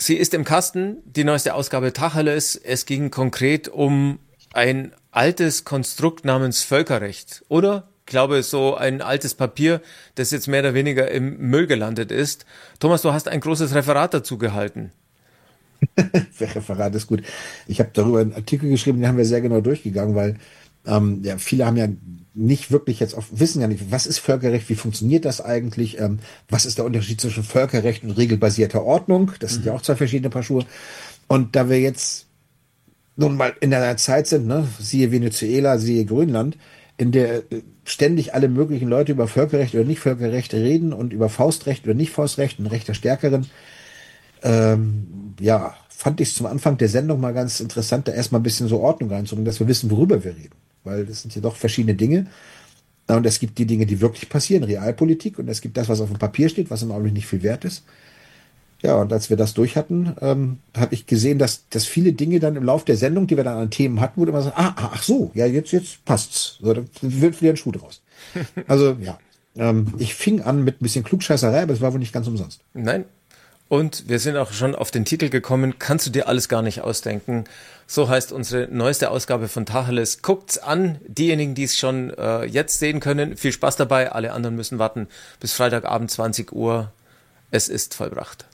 Sie ist im Kasten, die neueste Ausgabe Tacheles. Es ging konkret um ein altes Konstrukt namens Völkerrecht, oder? Ich glaube, so ein altes Papier, das jetzt mehr oder weniger im Müll gelandet ist. Thomas, du hast ein großes Referat dazu gehalten. Referat ist gut. Ich habe darüber einen Artikel geschrieben, den haben wir sehr genau durchgegangen, weil ja, viele haben ja nicht wirklich jetzt auf, wissen ja nicht, was ist Völkerrecht, wie funktioniert das eigentlich, was ist der Unterschied zwischen Völkerrecht und regelbasierter Ordnung? Das sind ja auch zwei verschiedene Paar Schuhe. Und da wir jetzt nun mal in einer Zeit sind, ne, siehe Venezuela, siehe Grönland, in der ständig alle möglichen Leute über Völkerrecht oder nicht Völkerrecht reden und über Faustrecht oder nicht Faustrecht und Recht der Stärkeren, ja, fand ich es zum Anfang der Sendung mal ganz interessant, da erstmal ein bisschen so Ordnung reinzubringen, dass wir wissen, worüber wir reden. Weil das sind ja doch verschiedene Dinge. Und es gibt die Dinge, die wirklich passieren, Realpolitik, und es gibt das, was auf dem Papier steht, was im Augenblick nicht viel wert ist. Ja, und als wir das durch hatten, habe ich gesehen, dass viele Dinge dann im Laufe der Sendung, die wir dann an Themen hatten, wurde immer so, ach so, ja, jetzt passt's. So, dann wird wieder ein Schuh draus. Also, ja. Ich fing an mit ein bisschen Klugscheißerei, aber es war wohl nicht ganz umsonst. Nein. Und wir sind auch schon auf den Titel gekommen, kannst du dir alles gar nicht ausdenken. So heißt unsere neueste Ausgabe von Tacheles. Guckt's an, diejenigen, die es schon jetzt sehen können. Viel Spaß dabei, alle anderen müssen warten bis Freitagabend 20 Uhr. Es ist vollbracht.